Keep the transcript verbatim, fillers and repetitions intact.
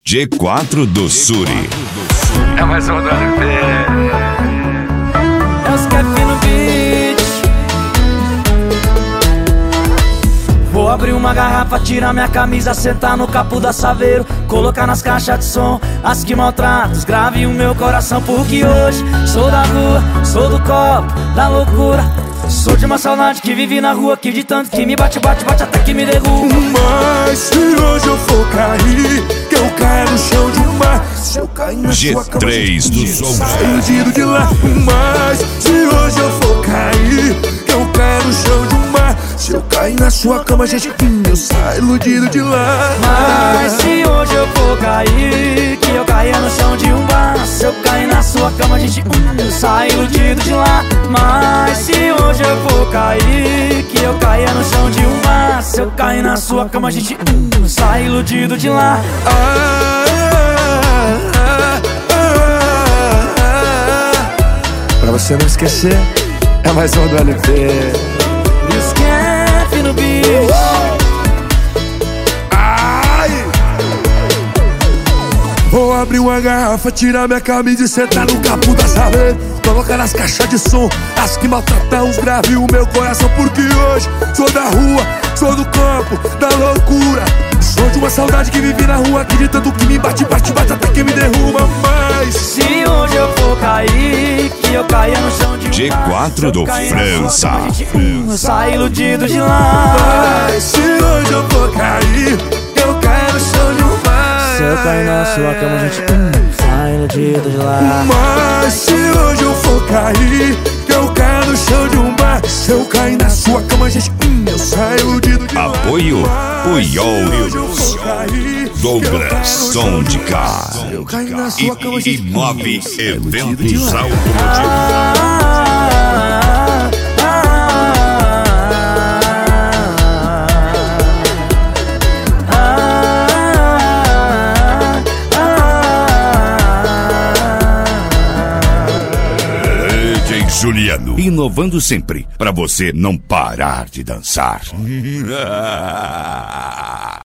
G quatro do Suri. É mais um do L P. É os Kevin no beat. Vou abrir uma garrafa, tirar minha camisa, sentar no capô da Saveiro, colocar nas caixas de som as que maltratam, os grave o meu coração. Porque hoje sou da rua, sou do copo, da loucura. Sou de uma saudade que vive na rua, que de tanto que me bate, bate, bate até que me derruba. Mas se hoje eu for cair, que eu caia no chão de um mar. Se eu cair na G sua cama, três do Sombra. iludido de lá. Mas se hoje eu for cair, que eu caia no chão de um mar. Se eu cair na sua cama, gente, eu saio iludido de lá. Mas se hoje eu for cair, que eu caia no chão de um bar. Se eu cair na sua cama, gente, eu saio iludido de lá. Mas se hoje eu for cair, que eu caia no chão de um bar. Se eu cair na sua cama, gente, eu saio iludido de lá. Ah, ah, ah, ah. Pra você não esquecer, é mais um do L P. E os Kevin no beat. Vou abrir uma garrafa, tirar minha camisa e sentar no capô da Saveiro, colocar nas caixas de som as que maltratam os graves o meu coração. Porque hoje sou da rua, sou do campo, da loucura. Sou de uma saudade que vive na rua, que de tanto que me bate, bate, bate até que me derruba. Mas se hoje eu for cair, que eu caia no chão de um G quatro do França. eu saio iludido de lá. Mas se hoje eu for cair, que eu caia no chão de um mar. Se eu cair na sua cama, gente, hum, sai iludido de lá. Mas se hoje eu for cair, que eu caia no chão de um bar. Se eu cair na sua cama, gente, hum, eu saio iludido de lá. Apoio Puyol, Hoje eu for cair, Douglas Som de Car eu cair na sua cama, e, gente, e Mob hum, eu saio iludido de Eventos lá. Automotivos. Ah, ah, D J Juliano, inovando sempre, pra você não parar de dançar.